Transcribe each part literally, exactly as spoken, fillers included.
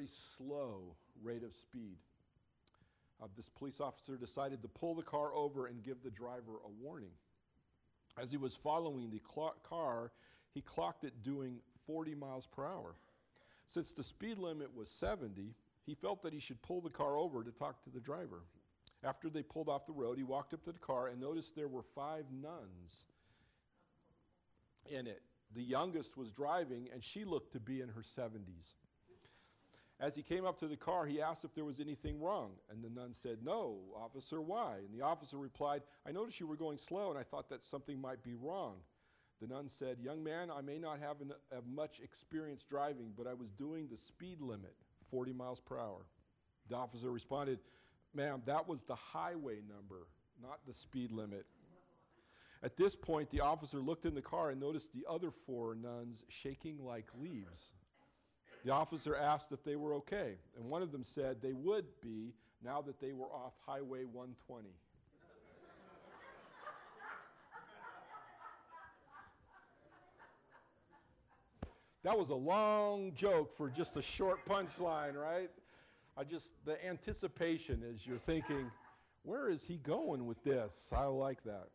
very slow rate of speed. Uh, this police officer decided to pull the car over and give the driver a warning. As he was following the cl- car, he clocked it doing forty miles per hour. Since the speed limit was seventy, he felt that he should pull the car over to talk to the driver. After they pulled off the road, he walked up to the car and noticed there were five nuns in it. The youngest was driving, and she looked to be in her seventies. As he came up to the car, he asked if there was anything wrong, and the nun said, "No, officer, why?" And the officer replied, "I noticed you were going slow, and I thought that something might be wrong." The nun said, "Young man, I may not have, an, have much experience driving, but I was doing the speed limit, forty miles per hour. The officer responded, "Ma'am, that was the highway number, not the speed limit." At this point, the officer looked in the car and noticed the other four nuns shaking like leaves. The officer asked if they were okay, and one of them said they would be now that they were off Highway one twenty. That was a long joke for just a short punchline, right? I just, the anticipation as you're thinking, where is he going with this? I like that.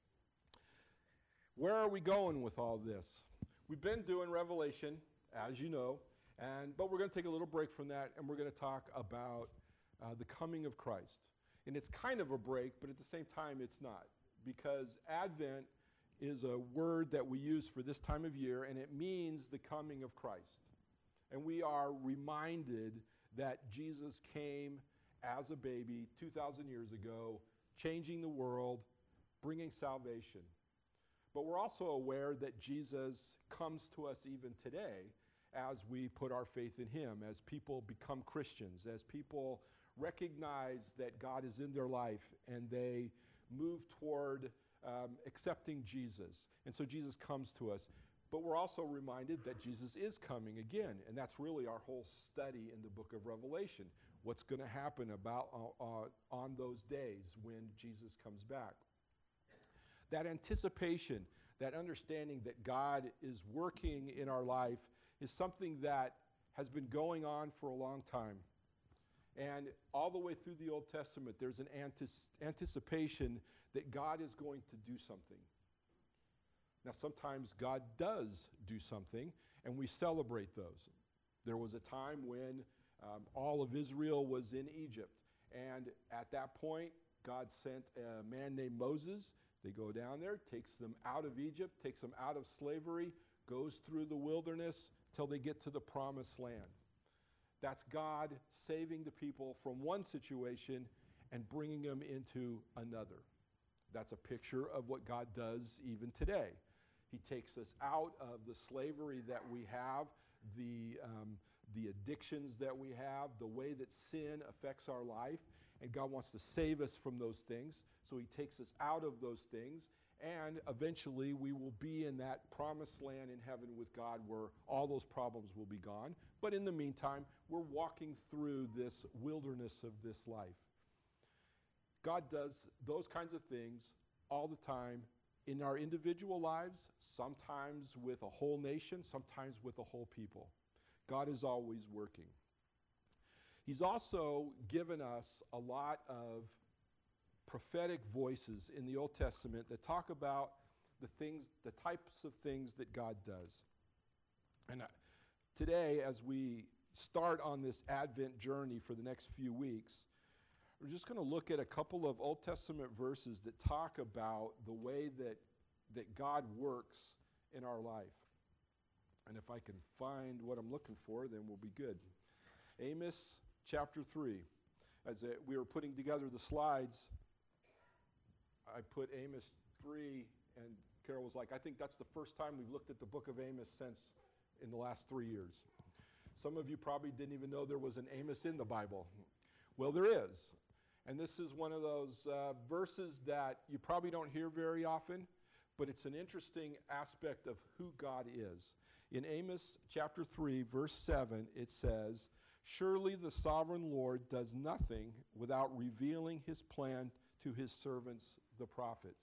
Where are we going with all this? We've been doing Revelation, as you know, and but we're going to take a little break from that, and we're going to talk about uh, the coming of Christ. And it's kind of a break, but at the same time, it's not, because Advent is a word that we use for this time of year, and it means the coming of Christ. And we are reminded that Jesus came as a baby two thousand years ago, changing the world, bringing salvation. But we're also aware that Jesus comes to us even today as we put our faith in him, as people become Christians, as people recognize that God is in their life and they move toward um, accepting Jesus. And so Jesus comes to us. But we're also reminded that Jesus is coming again, and that's really our whole study in the book of Revelation. What's going to happen about uh, uh, on those days when Jesus comes back. That anticipation, that understanding that God is working in our life is something that has been going on for a long time. And all the way through the Old Testament, there's an antis- anticipation that God is going to do something. Now, sometimes God does do something, and we celebrate those. There was a time when um, all of Israel was in Egypt, and at that point, God sent a man named Moses. They go down there, takes them out of Egypt, takes them out of slavery, goes through the wilderness till they get to the promised land. That's God saving the people from one situation and bringing them into another. That's a picture of what God does even today. He takes us out of the slavery that we have, the, um, the addictions that we have, the way that sin affects our life, and God wants to save us from those things. So he takes us out of those things, and eventually we will be in that promised land in heaven with God where all those problems will be gone. But in the meantime, we're walking through this wilderness of this life. God does those kinds of things all the time in our individual lives, sometimes with a whole nation, sometimes with a whole people. God is always working. He's also given us a lot of prophetic voices in the Old Testament that talk about the things, the types of things that God does. And uh, today, as we start on this Advent journey for the next few weeks, we're just going to look at a couple of Old Testament verses that talk about the way that, that God works in our life. And if I can find what I'm looking for, then we'll be good. Amos chapter three. As a, we were putting together the slides, I put Amos three, and Carol was like, I think that's the first time we've looked at the book of Amos since in the last three years. Some of you probably didn't even know there was an Amos in the Bible. Well, there is. And this is one of those uh, verses that you probably don't hear very often, but it's an interesting aspect of who God is. In Amos chapter three, verse seven, it says, "Surely the sovereign Lord does nothing without revealing his plan to his servants, the prophets."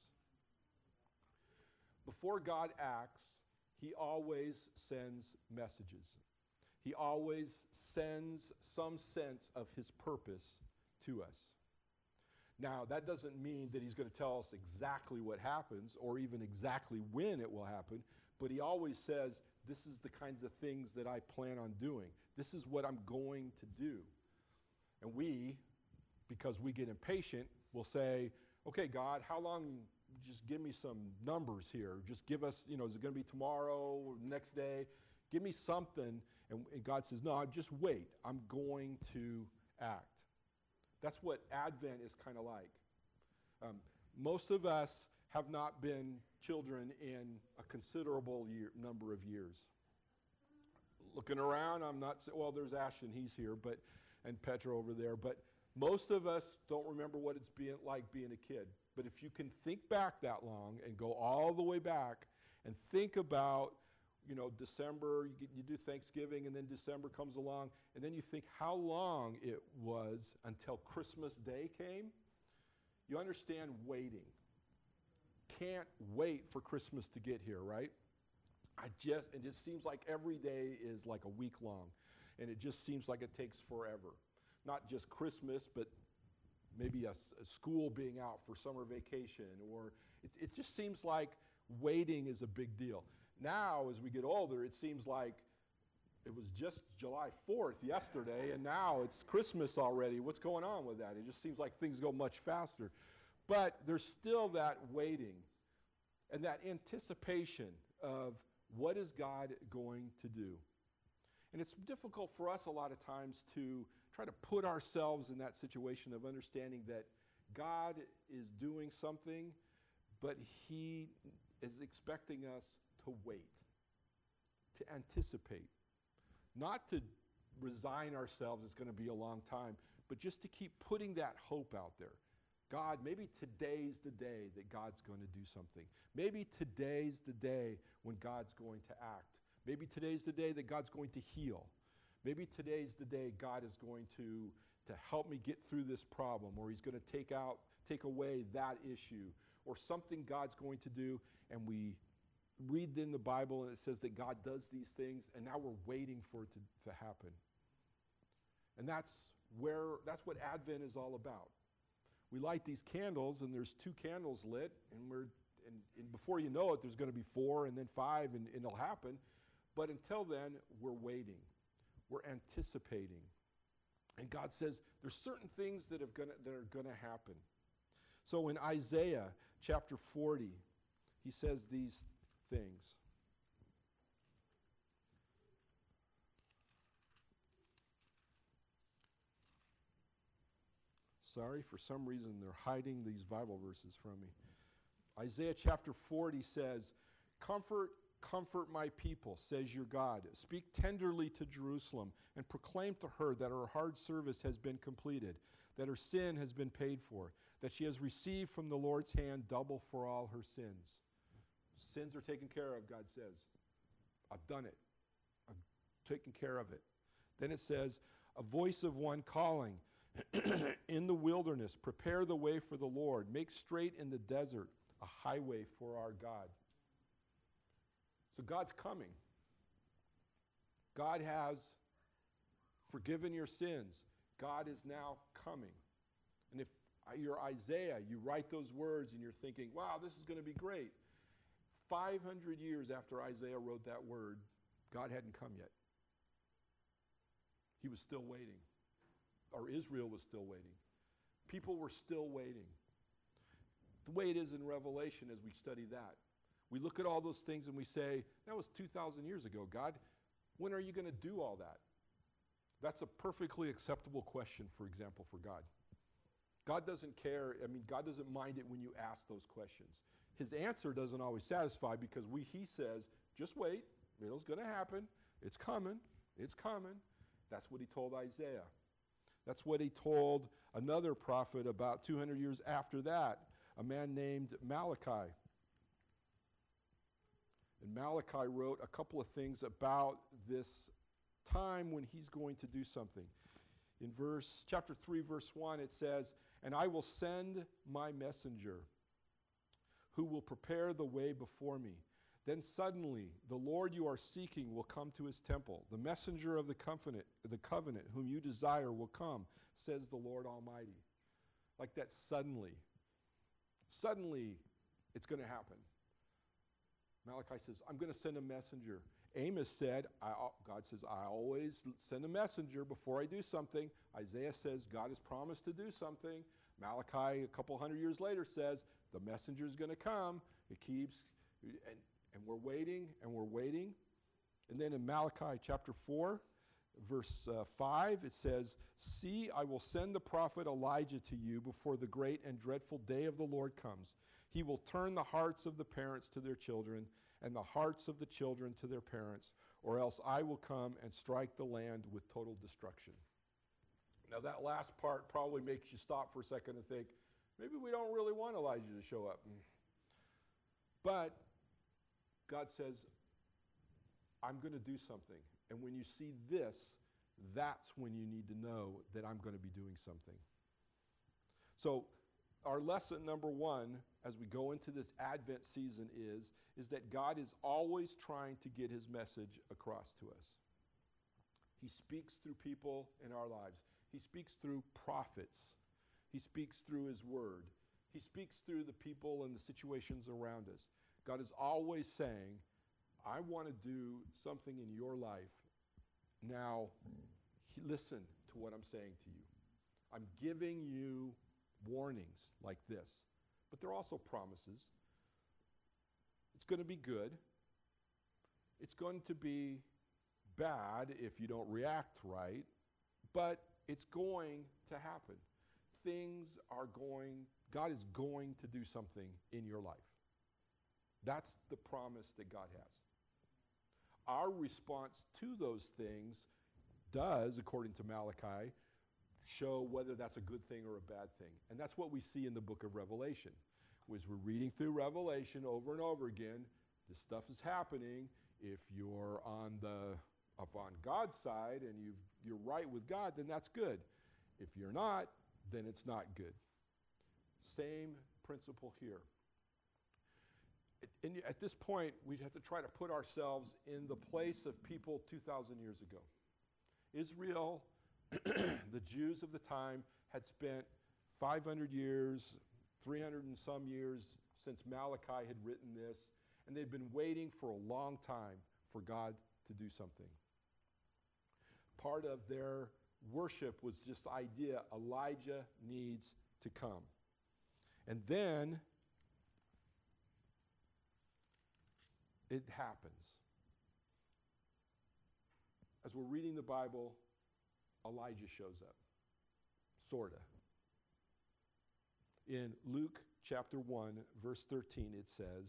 Before God acts, he always sends messages. He always sends some sense of his purpose to us. Now, that doesn't mean that he's going to tell us exactly what happens or even exactly when it will happen, but he always says, this is the kinds of things that I plan on doing. This is what I'm going to do. And we, because we get impatient, will say, okay, God, how long, just give me some numbers here. Just give us, you know, is it going to be tomorrow or next day? Give me something. And, and God says, no, just wait. I'm going to act. That's what Advent is kind of like. Um, most of us have not been children in a considerable year, number of years. Looking around, I'm not, well, there's Ashton, he's here, but, and Petra over there, but most of us don't remember what it's being like being a kid. But if you can think back that long and go all the way back and think about, you know, December, you, get, you do Thanksgiving, and then December comes along, and then you think how long it was until Christmas Day came, you understand waiting. Can't wait for Christmas to get here, right? I just, it just seems like every day is like a week long, and it just seems like it takes forever. Not just Christmas, but maybe a, a school being out for summer vacation, or it, it just seems like waiting is a big deal. Now, as we get older, it seems like it was just July fourth yesterday, and now it's Christmas already. What's going on with that? It just seems like things go much faster. But there's still that waiting and that anticipation of what is God going to do. And it's difficult for us a lot of times to try to put ourselves in that situation of understanding that God is doing something, but he is expecting us to wait, to anticipate, not to resign ourselves, it's going to be a long time, but just to keep putting that hope out there. God, maybe today's the day that God's going to do something. Maybe today's the day when God's going to act. Maybe today's the day that God's going to heal. Maybe today's the day God is going to, to help me get through this problem, or he's going to take out, take away that issue, or something God's going to do, and we read in the Bible and it says that God does these things, and now we're waiting for it to, to happen. And that's where, that's what Advent is all about. We light these candles, and there's two candles lit, and we're, and, and before you know it, there's going to be four, and then five, and, and it'll happen. But until then, we're waiting. We're anticipating. And God says there's certain things that, have gonna, that are going to happen. So in Isaiah chapter forty, he says these things. Sorry, for some reason they're hiding these Bible verses from me. Isaiah chapter forty says, "Comfort, comfort my people, says your God. Speak tenderly to Jerusalem and proclaim to her that her hard service has been completed, that her sin has been paid for, that she has received from the Lord's hand double for all her sins." Sins are taken care of, God says. I've done it. I've taken care of it. Then it says, "A voice of one calling in the wilderness, prepare the way for the Lord. Make straight in the desert a highway for our God." So God's coming. God has forgiven your sins. God is now coming. And if you're Isaiah, you write those words and you're thinking, wow, this is going to be great. five hundred years after Isaiah wrote that word, God hadn't come yet. He was still waiting. Or Israel was still waiting. People were still waiting. The way it is in Revelation as we study that. We look at all those things and we say, that was two thousand years ago, God. When are you going to do all that? That's a perfectly acceptable question, for example, for God. God doesn't care. I mean, God doesn't mind it when you ask those questions. His answer doesn't always satisfy because we, he says, just wait. It's going to happen. It's coming. It's coming. That's what he told Isaiah. That's what he told another prophet about two hundred years after that, a man named Malachi. And Malachi wrote a couple of things about this time when he's going to do something. In verse chapter three, verse one, it says, "And I will send my messenger, who will prepare the way before me. Then suddenly the Lord you are seeking will come to his temple. The messenger of the covenant, the covenant whom you desire will come, says the Lord Almighty. Like that suddenly. Suddenly it's going to happen. Malachi says, I'm going to send a messenger. Amos said, I, God says, I always send a messenger before I do something. Isaiah says, God has promised to do something. Malachi, a couple hundred years later, says, the messenger is going to come. It keeps, and, and we're waiting, and we're waiting. And then in Malachi chapter four, verse uh, five, it says, see, I will send the prophet Elijah to you before the great and dreadful day of the Lord comes. He will turn the hearts of the parents to their children and the hearts of the children to their parents, or else I will come and strike the land with total destruction. Now that last part probably makes you stop for a second and think, maybe we don't really want Elijah to show up. But God says, I'm going to do something. And when you see this, that's when you need to know that I'm going to be doing something. So our lesson number one, as we go into this Advent season is, is that God is always trying to get his message across to us. He speaks through people in our lives. He speaks through prophets. He speaks through his word. He speaks through the people and the situations around us. God is always saying, I want to do something in your life. Now, he, listen to what I'm saying to you. I'm giving you warnings like this, but they're also promises. It's going to be good. It's going to be bad if you don't react right, but it's going to happen. Things are going, God is going to do something in your life. That's the promise that God has. Our response to those things does, according to Malachi, show whether that's a good thing or a bad thing. And that's what we see in the book of Revelation. As we're reading through Revelation over and over again, this stuff is happening. If you're on the up on God's side and you've, you're right with God, then that's good. If you're not, then it's not good. Same principle here. And at this point, we have to try to put ourselves in the place of people two thousand years ago. Israel, the Jews of the time, had spent five hundred years, three hundred and some years since Malachi had written this, and they'd been waiting for a long time for God to do something. Part of their worship was just the idea Elijah needs to come. And then it happens. As we're reading the Bible, Elijah shows up. Sorta. In Luke chapter one, verse thirteen, it says,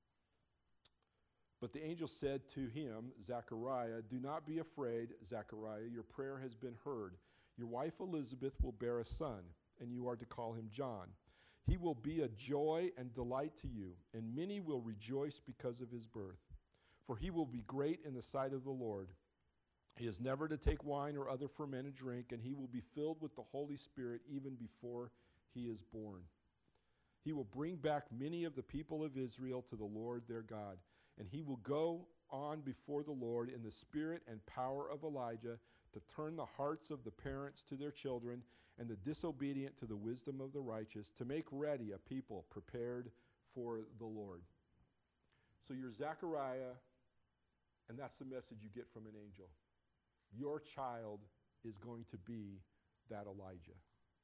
but the angel said to him, Zechariah, do not be afraid, Zechariah, your prayer has been heard. Your wife Elizabeth will bear a son, and you are to call him John. He will be a joy and delight to you, and many will rejoice because of his birth. For he will be great in the sight of the Lord. He is never to take wine or other fermented drink, and he will be filled with the Holy Spirit even before he is born. He will bring back many of the people of Israel to the Lord their God, and he will go on before the Lord in the spirit and power of Elijah to turn the hearts of the parents to their children and the disobedient to the wisdom of the righteous, to make ready a people prepared for the Lord. So you're Zechariah, and that's the message you get from an angel. Your child is going to be that Elijah.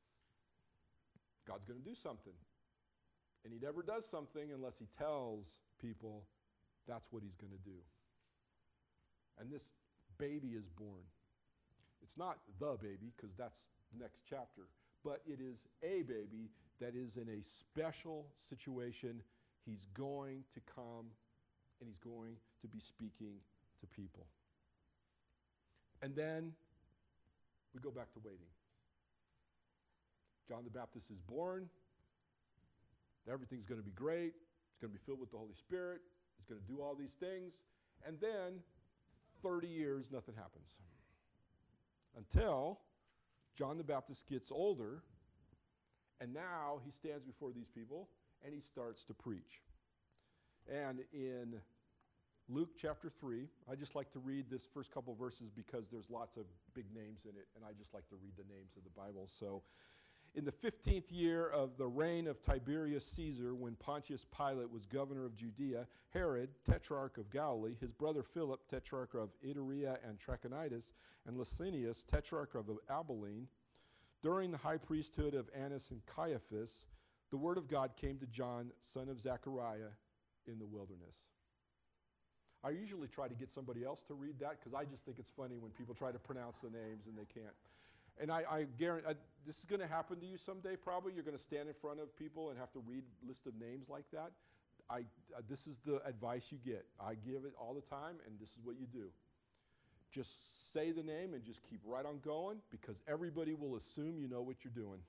God's going to do something. And he never does something unless he tells people that's what he's going to do. And this baby is born. It's not the baby, because that's the next chapter, but it is a baby that is in a special situation. He's going to come, and he's going to be speaking to people. And then we go back to waiting. John the Baptist is born. Everything's going to be great. It's going to be filled with the Holy Spirit. He's going to do all these things. And then thirty years, nothing happens. Until John the Baptist gets older, and now he stands before these people, and he starts to preach. And in Luke chapter three. I just like to read this first couple verses because there's lots of big names in it, and I just like to read the names of the Bible. So, in the fifteenth year of the reign of Tiberius Caesar, when Pontius Pilate was governor of Judea, Herod, tetrarch of Galilee, his brother Philip, tetrarch of Iturea and Trachonitis, and Lysanias, tetrarch of Abilene, during the high priesthood of Annas and Caiaphas, the word of God came to John, son of Zechariah, in the wilderness. I usually try to get somebody else to read that because I just think it's funny when people try to pronounce the names and they can't. And I, I guarantee, I, this is going to happen to you someday probably. You're going to stand in front of people and have to read a list of names like that. I, uh, this is the advice you get. I give it all the time, and this is what you do. Just say the name and just keep right on going because everybody will assume you know what you're doing.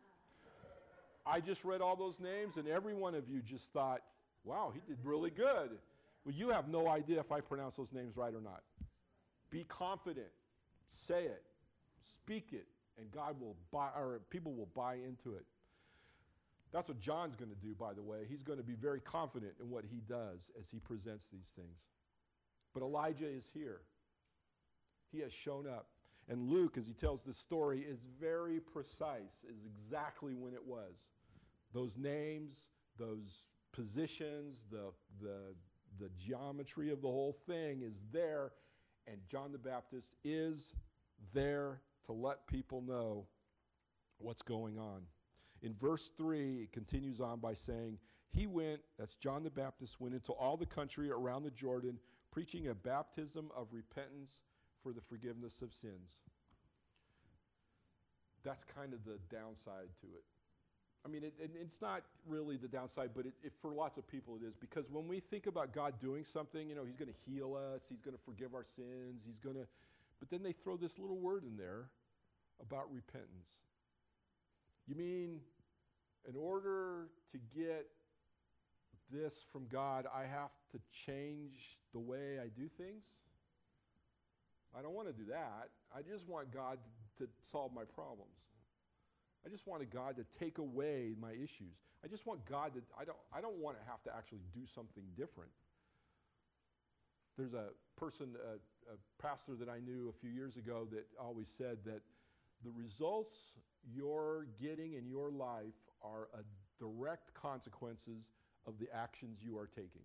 I just read all those names, and every one of you just thought, wow, he did really good. Well, you have no idea if I pronounce those names right or not. Be confident. Say it. Speak it, and God will buy, or people will buy into it. That's what John's going to do, by the way. He's going to be very confident in what he does as he presents these things. But Elijah is here. He has shown up. And Luke, as he tells this story, is very precise, is exactly when it was. Those names, those positions, the, the, the geometry of the whole thing is there, and John the Baptist is there to let people know what's going on. In verse three, it continues on by saying, he went, that's John the Baptist, went into all the country around the Jordan, preaching a baptism of repentance for the forgiveness of sins. That's kind of the downside to it. I mean, it, it, it's not really the downside, but it, it, for lots of people it is. Because when we think about God doing something, you know, he's going to heal us, he's going to forgive our sins, he's going to, but then they throw this little word in there about repentance. You mean in order to get this from God, I have to change the way I do things? I don't want to do that. I just want God to, to solve my problems. I just wanted God to take away my issues. I just want God to, I don't, I don't want to have to actually do something different. There's a person, a, a pastor that I knew a few years ago that always said that the results you're getting in your life are a direct consequences of the actions you are taking.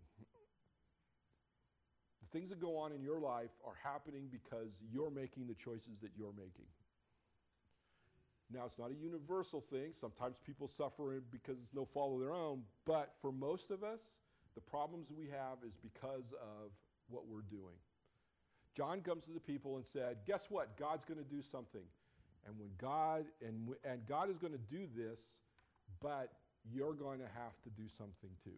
The things that go on in your life are happening because you're making the choices that you're making. Now, it's not a universal thing. Sometimes people suffer because it's no fault of their own. But for most of us, the problems we have is because of what we're doing. John comes to the people and said, guess what? God's going to do something. And when God, and, and God is going to do this, but you're going to have to do something too.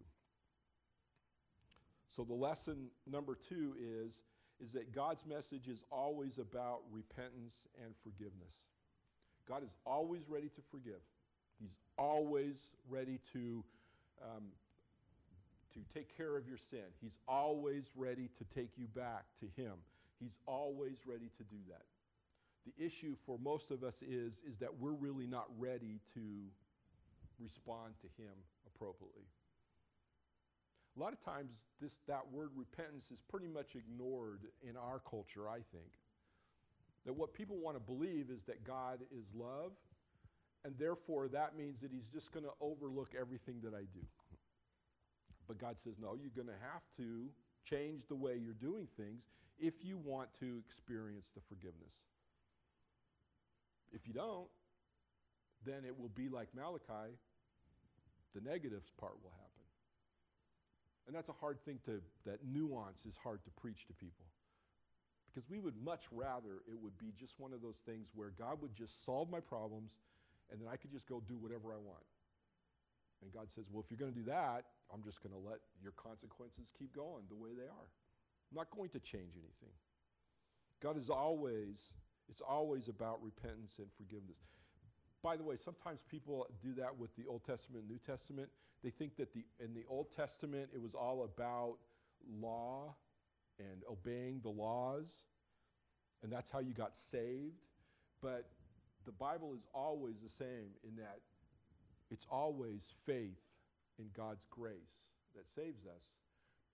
So the lesson number two is, is that God's message is always about repentance and forgiveness. God is always ready to forgive. He's always ready to, um, to take care of your sin. He's always ready to take you back to him. He's always ready to do that. The issue for most of us is, is that we're really not ready to respond to him appropriately. A lot of times this, that word repentance is pretty much ignored in our culture, I think. That what people want to believe is that God is love, and therefore that means that he's just going to overlook everything that I do. But God says, no, you're going to have to change the way you're doing things if you want to experience the forgiveness. If you don't, then it will be like Malachi, the negative part will happen. And that's a hard thing to, that nuance is hard to preach to people. Because we would much rather it would be just one of those things where God would just solve my problems and then I could just go do whatever I want. And God says, well, if you're going to do that, I'm just going to let your consequences keep going the way they are. I'm not going to change anything. God is always, it's always about repentance and forgiveness. By the way, sometimes people do that with the Old Testament and New Testament. They think that the in the Old Testament it was all about law and obeying the laws, and that's how you got saved. But the Bible is always the same in that it's always faith in God's grace that saves us. But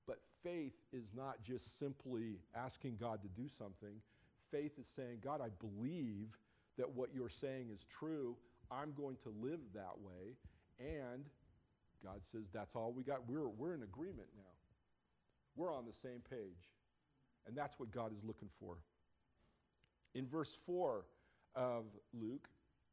faith is not just simply asking God to do something. Faith is saying, God, I believe that what you're saying is true. I'm going to live that way. And God says, that's all we got. We're, we're in agreement now. We're on the same page. And that's what God is looking for. In verse four of Luke,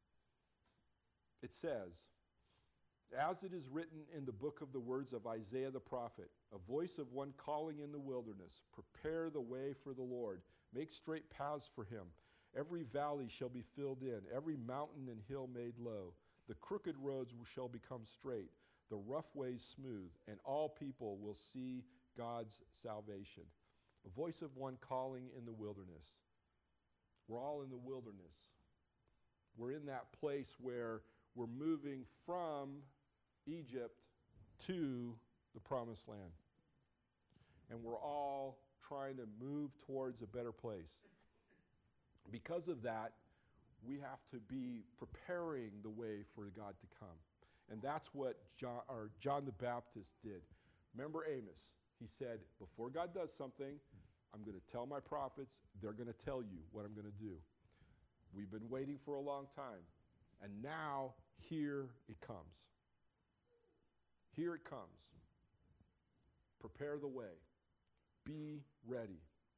it says, as it is written in the book of the words of Isaiah the prophet, a voice of one calling in the wilderness, prepare the way for the Lord, make straight paths for him. Every valley shall be filled in, every mountain and hill made low. The crooked roads shall become straight, the rough ways smooth, and all people will see God's salvation. A voice of one calling in the wilderness. We're all in the wilderness. We're in that place where we're moving from Egypt to the promised land. And we're all trying to move towards a better place. Because of that, we have to be preparing the way for God to come. And that's what John, or John the Baptist did. Remember Amos? He said, before God does something, I'm going to tell my prophets, they're going to tell you what I'm going to do. We've been waiting for a long time. And now, here it comes. Here it comes. Prepare the way. Be ready.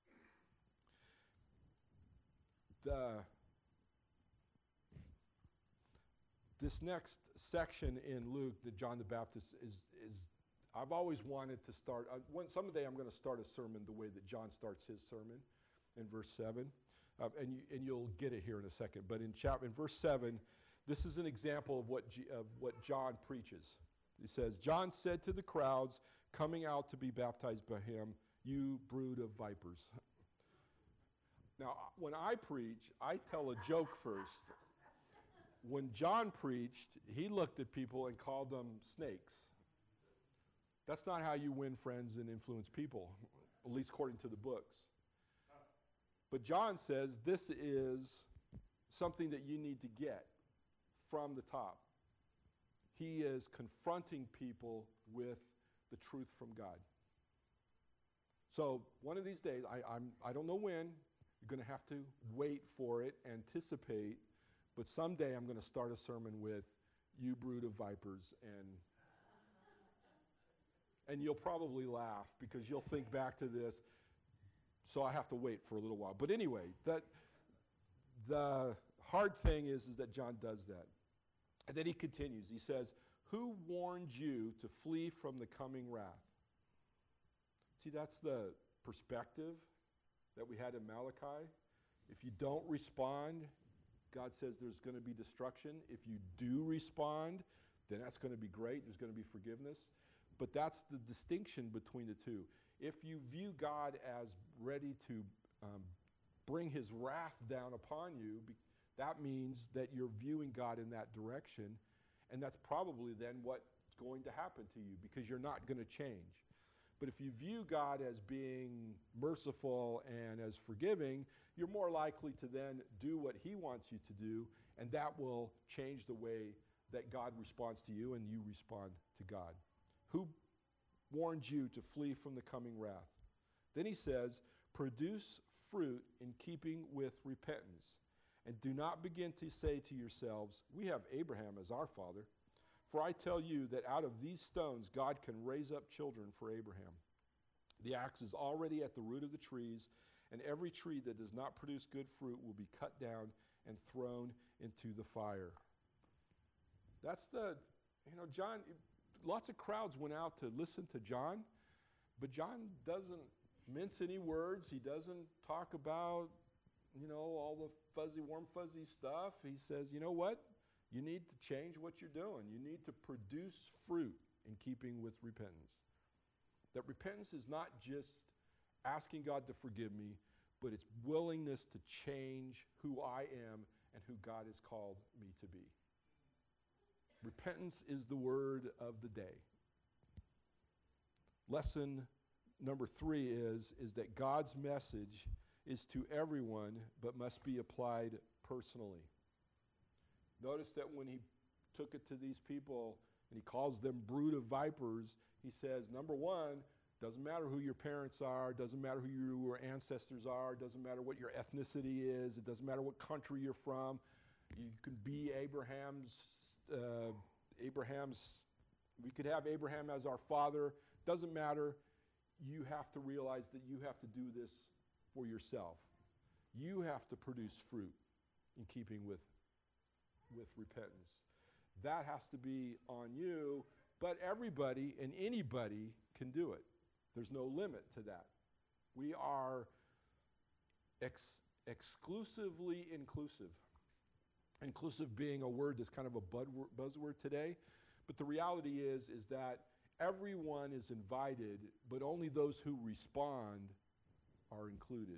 The, this next section in Luke that John the Baptist is, is I've always wanted to start, uh, when, someday I'm going to start a sermon the way that John starts his sermon in verse seven. Uh, and, you, and you'll get it here in a second. But in, chap- in verse seven, this is an example of what, G- of what John preaches. He says, John said to the crowds coming out to be baptized by him, you brood of vipers. Now, when I preach, I tell a joke first. When John preached, he looked at people and called them snakes. That's not how you win friends and influence people, at least according to the books. But John says this is something that you need to get from the top. He is confronting people with the truth from God. So one of these days, I, I'm, I don't know when, you're going to have to wait for it, anticipate, but someday I'm going to start a sermon with, you brood of vipers, and and you'll probably laugh because you'll think back to this, so I have to wait for a little while. But anyway, that the hard thing is, is that John does that. And then he continues. He says, who warned you to flee from the coming wrath? See, that's the perspective that we had in Malachi. If you don't respond, God says there's going to be destruction. If you do respond, then that's going to be great. There's going to be forgiveness. But that's the distinction between the two. If you view God as ready to um, bring his wrath down upon you, be- that means that you're viewing God in that direction, and that's probably then what's going to happen to you because you're not going to change. But if you view God as being merciful and as forgiving, you're more likely to then do what he wants you to do, and that will change the way that God responds to you and you respond to God. Who warned you to flee from the coming wrath? Then he says, produce fruit in keeping with repentance. And do not begin to say to yourselves, we have Abraham as our father. For I tell you that out of these stones God can raise up children for Abraham. The axe is already at the root of the trees, and every tree that does not produce good fruit will be cut down and thrown into the fire. That's the, you know, John, lots of crowds went out to listen to John, but John doesn't mince any words. He doesn't talk about, you know, all the fuzzy, warm, fuzzy stuff. He says, you know what? You need to change what you're doing. You need to produce fruit in keeping with repentance. That repentance is not just asking God to forgive me, but it's willingness to change who I am and who God has called me to be. Repentance is the word of the day. Lesson number three is, is that God's message is to everyone, but must be applied personally. Notice that when he took it to these people and he calls them brood of vipers, he says, number one, Doesn't matter who your parents are, doesn't matter who your ancestors are, doesn't matter what your ethnicity is, it doesn't matter what country you're from. You can be Abraham's, uh, Abraham's, we could have Abraham as our father. Doesn't matter. You have to realize that you have to do this for yourself. You have to produce fruit in keeping with, with repentance. That has to be on you, but everybody and anybody can do it. There's no limit to that. We are ex- exclusively inclusive. Inclusive being a word that's kind of a buzzword today, but the reality is, is that everyone is invited, but only those who respond are included.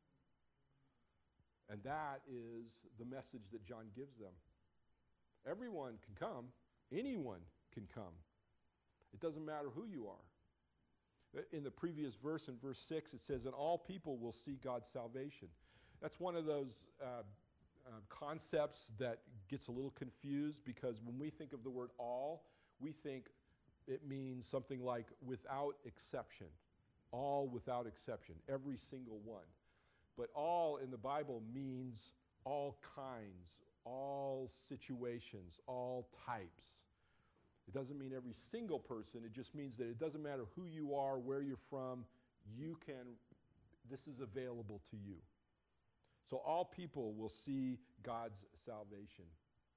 And that is the message that John gives them. Everyone can come. Anyone can come. It doesn't matter who you are. In the previous verse, in verse six, it says, and all people will see God's salvation. That's one of those uh, uh, concepts that gets a little confused, because when we think of the word all, we think it means something like without exception. All without exception. Every single one. But all in the Bible means all kinds, all situations, all types. It doesn't mean every single person. It just means that it doesn't matter who you are, where you're from, you can, this is available to you. So all people will see God's salvation.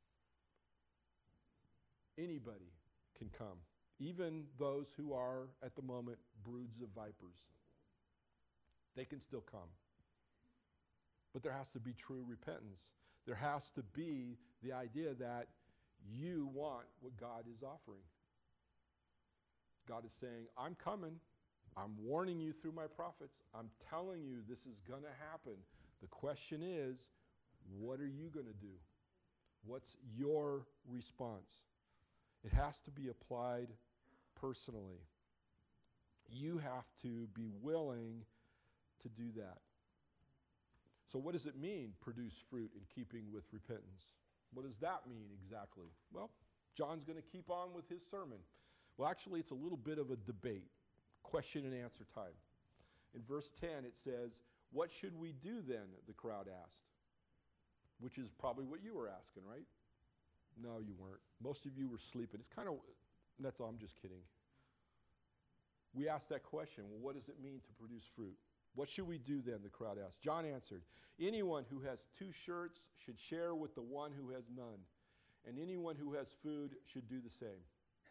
Anybody can come, even those who are, at the moment, broods of vipers. They can still come. But there has to be true repentance. There has to be the idea that you want what God is offering. God is saying, I'm coming. I'm warning you through my prophets. I'm telling you this is going to happen. The question is, what are you going to do? What's your response? It has to be applied personally. You have to be willing to do that. So what does it mean, produce fruit in keeping with repentance? What does that mean exactly? Well, John's going to keep on with his sermon. Well, actually, it's a little bit of a debate, question and answer time. In verse ten, it says, what should we do then, the crowd asked. Which is probably what you were asking, right? No, you weren't. Most of you were sleeping. It's kind of, that's all, I'm just kidding. We asked that question, well, what does it mean to produce fruit? What should we do then, the crowd asked. John answered, anyone who has two shirts should share with the one who has none, and anyone who has food should do the same.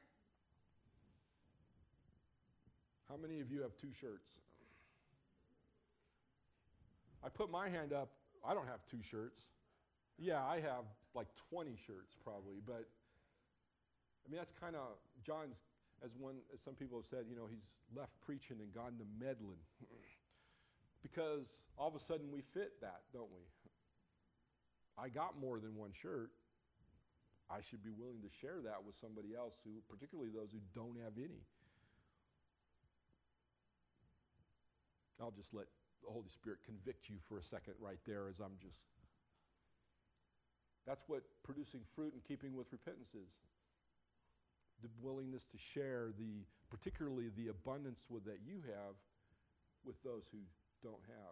How many of you have two shirts? I put my hand up. I don't have two shirts. Yeah, I have like twenty shirts probably, but I mean, that's kind of, John's, as one, as some people have said, you know, he's left preaching and gone to meddling. Because all of a sudden we fit that, don't we? I got more than one shirt. I should be willing to share that with somebody else, who, particularly those who don't have any. I'll just let the Holy Spirit convict you for a second right there, as I'm just, that's what producing fruit in keeping with repentance is. The willingness to share the, particularly the abundance with, that you have with those who don't have.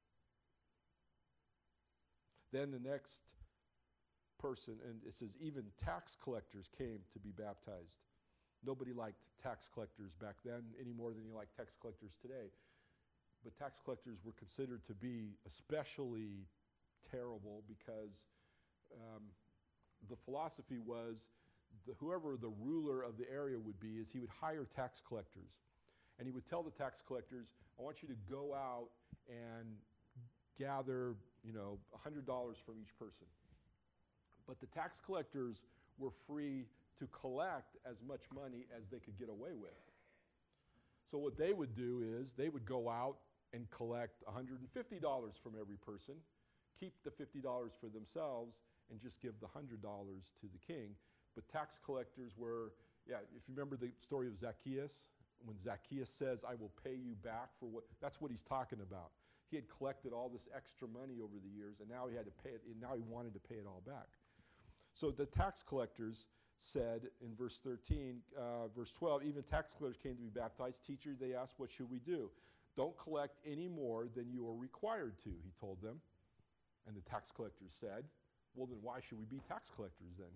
Then the next person, and it says even tax collectors came to be baptized. Nobody liked tax collectors back then any more than you like tax collectors today. But tax collectors were considered to be especially terrible because um, the philosophy was the, whoever the ruler of the area would be is he would hire tax collectors. And he would tell the tax collectors, I want you to go out and gather, you know, one hundred dollars from each person. But the tax collectors were free to collect as much money as they could get away with. So what they would do is they would go out and collect one hundred fifty dollars from every person, keep the fifty dollars for themselves, and just give the one hundred dollars to the king. But tax collectors were, yeah, if you remember the story of Zacchaeus, when Zacchaeus says, I will pay you back for what, that's what he's talking about. He had collected all this extra money over the years, and now he had to pay it, and now he wanted to pay it all back. So the tax collectors, said in verse thirteen, uh, verse twelve, even tax collectors came to be baptized. Teacher, they asked, what should we do? Don't collect any more than you are required to, he told them. And the tax collectors said, well, then why should we be tax collectors then?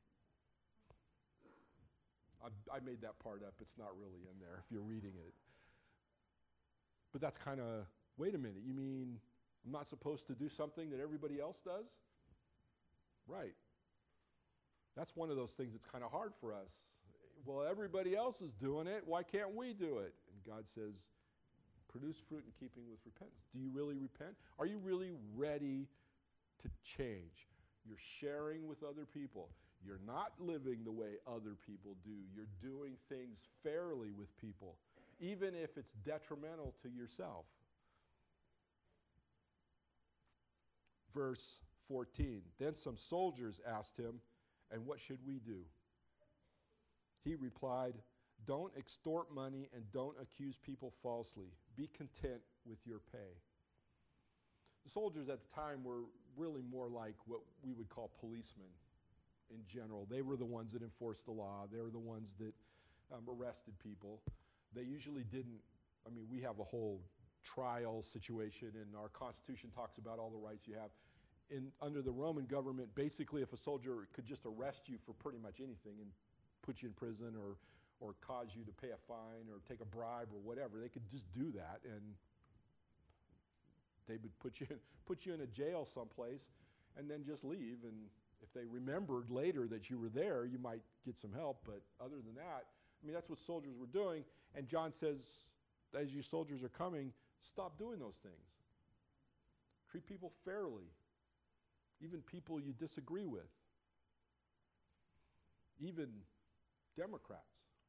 I, I made that part up. It's not really in there if you're reading it. But that's kind of, wait a minute, you mean I'm not supposed to do something that everybody else does? Right. That's one of those things that's kind of hard for us. Well, everybody else is doing it. Why can't we do it? And God says, produce fruit in keeping with repentance. Do you really repent? Are you really ready to change? You're sharing with other people. You're not living the way other people do. You're doing things fairly with people, even if it's detrimental to yourself. Verse fourteen, then some soldiers asked him, and what should we do? He replied, don't extort money and don't accuse people falsely. Be content with your pay. The soldiers at the time were really more like what we would call policemen in general. They were the ones that enforced the law. They were the ones that um, arrested people. They usually didn't, I mean, we have a whole trial situation, and our Constitution talks about all the rights you have. In, under the Roman government, basically if a soldier could just arrest you for pretty much anything and put you in prison or, or cause you to pay a fine or take a bribe or whatever, they could just do that, and they would put you in, put you in a jail someplace and then just leave. And if they remembered later that you were there, you might get some help. But other than that, I mean, that's what soldiers were doing. And John says, as you soldiers are coming, stop doing those things. Treat people fairly, even people you disagree with, even Democrats,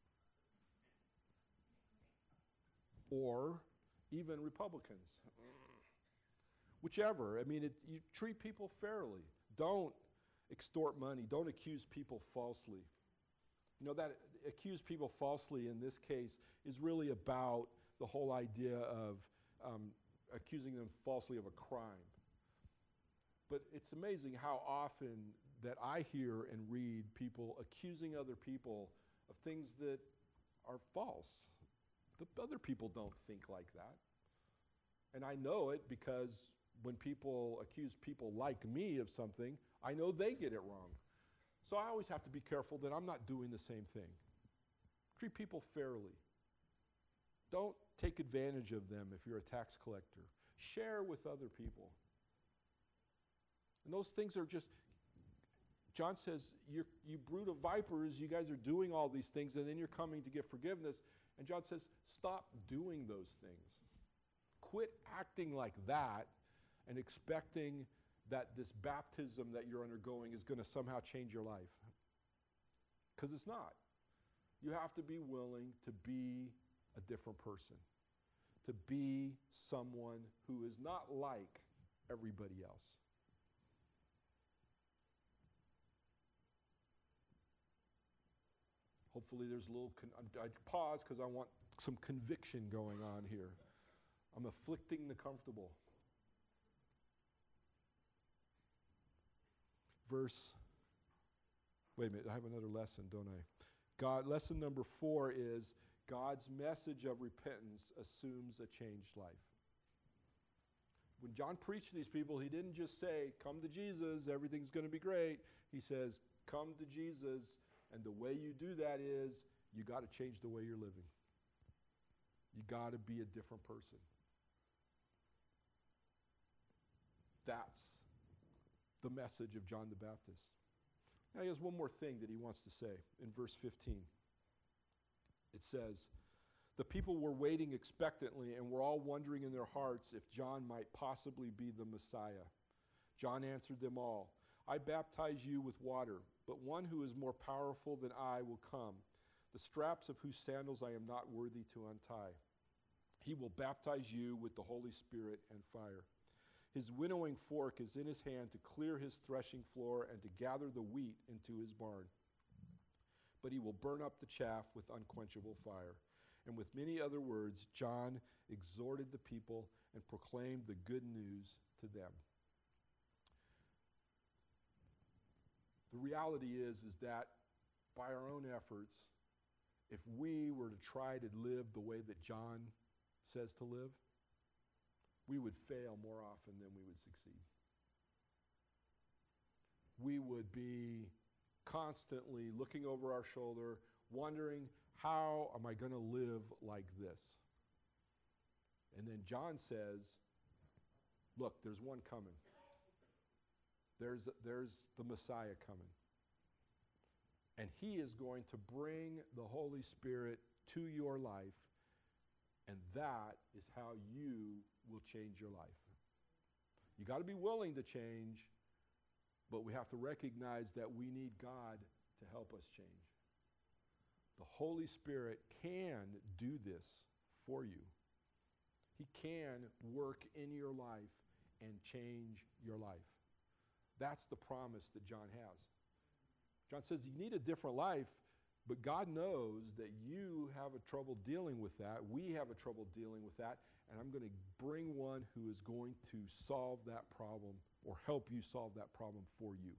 or even Republicans. Whichever. I mean, it, you treat people fairly. Don't extort money. Don't accuse people falsely. You know, that accuse people falsely in this case is really about the whole idea of um, accusing them falsely of a crime. But it's amazing how often that I hear and read people accusing other people of things that are false. The other people don't think like that. And I know it because when people accuse people like me of something, I know they get it wrong. So I always have to be careful that I'm not doing the same thing. Treat people fairly. Don't take advantage of them if you're a tax collector. Share with other people. And those things are just, John says, you're, you brood of vipers, you guys are doing all these things, and then you're coming to get forgiveness. And John says, stop doing those things. Quit acting like that and expecting that this baptism that you're undergoing is going to somehow change your life. Because it's not. You have to be willing to be a different person, to be someone who is not like everybody else. Hopefully there's a little, con- I pause because I want some conviction going on here. I'm afflicting the comfortable. Verse, wait a minute, I have another lesson, don't I? God, lesson number four is God's message of repentance assumes a changed life. When John preached to these people, he didn't just say, come to Jesus, everything's going to be great. He says, come to Jesus, and the way you do that is you got to change the way you're living. You got to be a different person. That's the message of John the Baptist. Now he has one more thing that he wants to say in verse fifteen. It says, the people were waiting expectantly and were all wondering in their hearts if John might possibly be the Messiah. John answered them all, I baptize you with water, but one who is more powerful than I will come, the straps of whose sandals I am not worthy to untie. He will baptize you with the Holy Spirit and fire. His winnowing fork is in his hand to clear his threshing floor and to gather the wheat into his barn. But he will burn up the chaff with unquenchable fire. And with many other words, John exhorted the people and proclaimed the good news to them. The reality is, is that by our own efforts, if we were to try to live the way that John says to live, we would fail more often than we would succeed. We would be constantly looking over our shoulder, wondering, how am I going to live like this? And then John says, look, there's one coming. There's, there's the Messiah coming. And he is going to bring the Holy Spirit to your life, and that is how you will change your life. You got to be willing to change, but we have to recognize that we need God to help us change. The Holy Spirit can do this for you. He can work in your life and change your life. That's the promise that John has. John says you need a different life, but God knows that you have a trouble dealing with that. We have a trouble dealing with that, and I'm going to bring one who is going to solve that problem or help you solve that problem for you.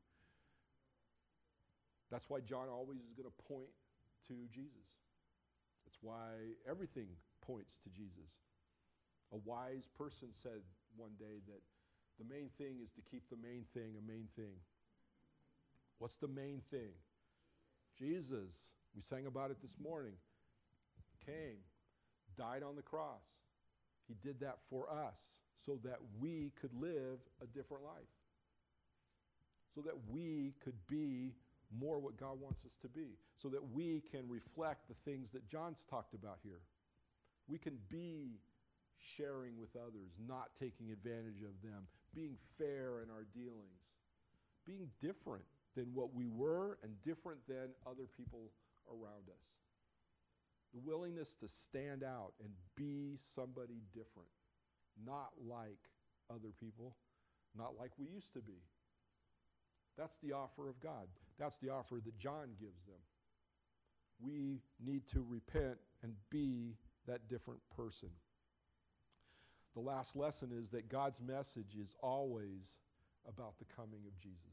That's why John always is going to point to Jesus. That's why everything points to Jesus. A wise person said one day that the main thing is to keep the main thing a main thing. What's the main thing? Jesus. We sang about it this morning. Came, died on the cross. He did that for us so that we could live a different life. So that we could be more what God wants us to be. So that we can reflect the things that John's talked about here. We can be sharing with others, not taking advantage of them, being fair in our dealings, being different than what we were and different than other people around us. The willingness to stand out and be somebody different, not like other people, not like we used to be. That's the offer of God. That's the offer that John gives them. We need to repent and be that different person. The last lesson is that God's message is always about the coming of Jesus.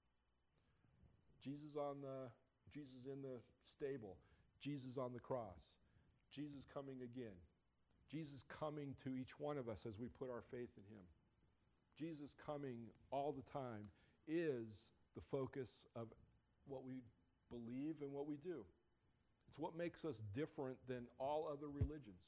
Jesus on the, Jesus in the stable, Jesus on the cross, Jesus coming again, Jesus coming to each one of us as we put our faith in him. Jesus coming all the time is the focus of what we believe and what we do. It's what makes us different than all other religions.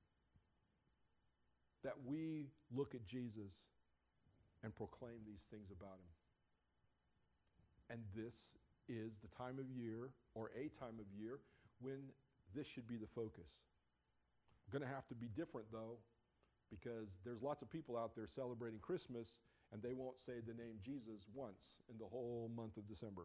That we look at Jesus and proclaim these things about him. And this is the time of year, or a time of year, when this should be the focus. Going to have to be different, though, because there's lots of people out there celebrating Christmas, and they won't say the name Jesus once in the whole month of December.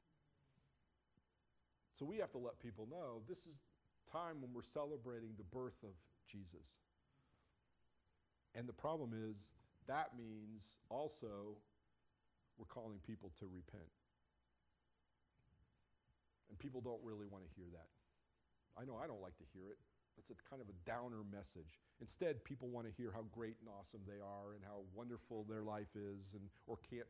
So we have to let people know this is time when we're celebrating the birth of Jesus. And the problem is, that means also we're calling people to repent. And people don't really want to hear that. I know I don't like to hear it. It's a kind of a downer message. Instead, people want to hear how great and awesome they are and how wonderful their life is, and or can't.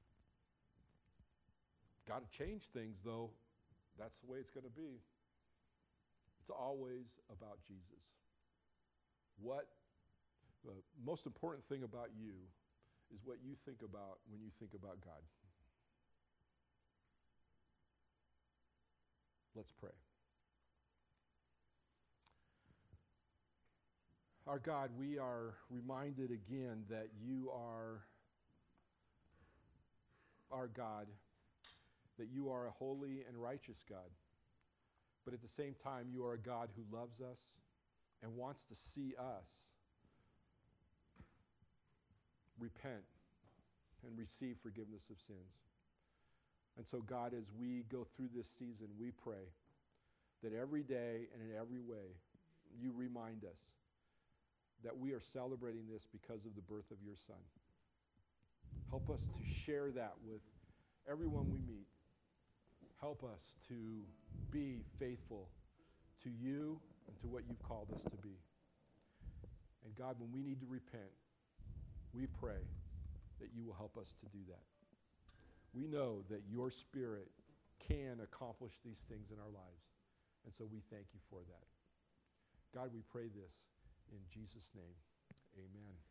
Got to change things, though. That's the way it's going to be. It's always about Jesus. What the most important thing about you is what you think about when you think about God. Let's pray. Our God, we are reminded again that you are our God, that you are a holy and righteous God. But at the same time, you are a God who loves us and wants to see us repent and receive forgiveness of sins. And so, God, as we go through this season, we pray that every day and in every way, you remind us that we are celebrating this because of the birth of your Son. Help us to share that with everyone we meet. Help us to be faithful to you and to what you've called us to be. And God, when we need to repent, we pray that you will help us to do that. We know that your Spirit can accomplish these things in our lives. And so we thank you for that. God, we pray this in Jesus' name. Amen.